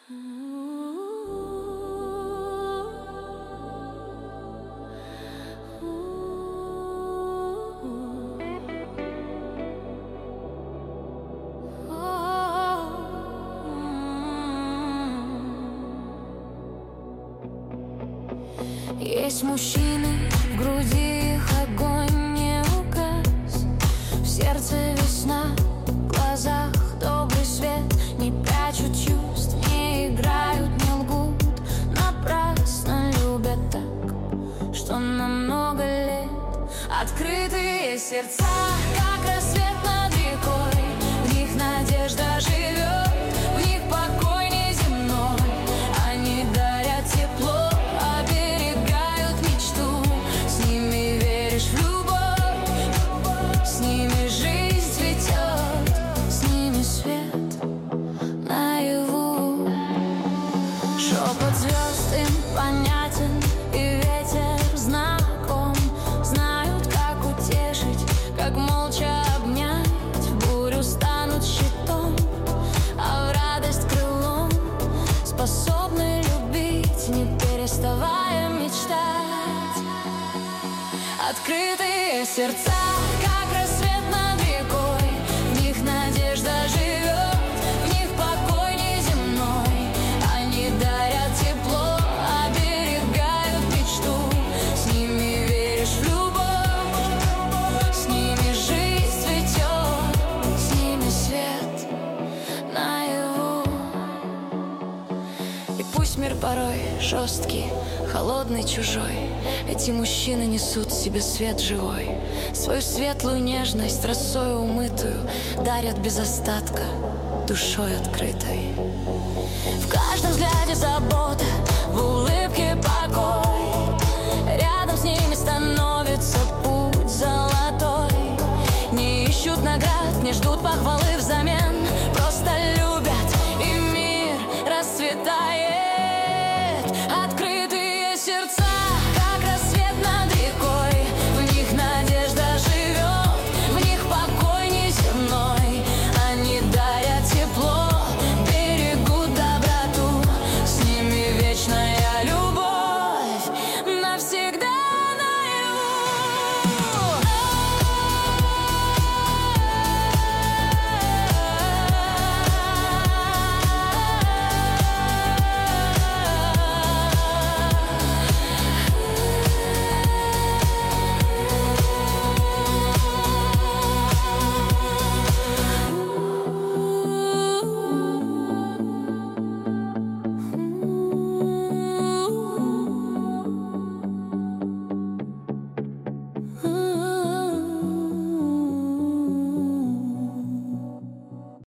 Есть мужчины, в груди их огонь не угас, в сердце весна, в глазах добрый свет. Не прячут чувств, не играют, не лгут, напрасно любят так, что на много лет. Открытые сердца, как рассвет над рекой, в них надежда живет, в них покой неземной. Они дарят тепло, оберегают мечту, с ними веришь в любовь, с ними жизнь цветет, с ними свет наяву. Шепот звезд им понятен, и ветер знаком, знают, как утешить, как молча обнять. В бурю станут щитом, а в радость крылом, способны любить, не переставая мечтать. Открытые сердца, как рассвет над рекой, в них надежда живет, в них покой неземной. Они дарят тепло, оберегают мечту, с ними веришь в любовь, с ними жизнь цветет, с ними свет наяву. И пусть мир порой жесткий, холодный, чужой, эти мужчины несут в себе свет живой. Свою светлую нежность, росою умытую, дарят без остатка, душой открытой. В каждом взгляде забота, в улыбке покой, рядом с ними становится путь золотой. Не ищут наград, не ждут похвалы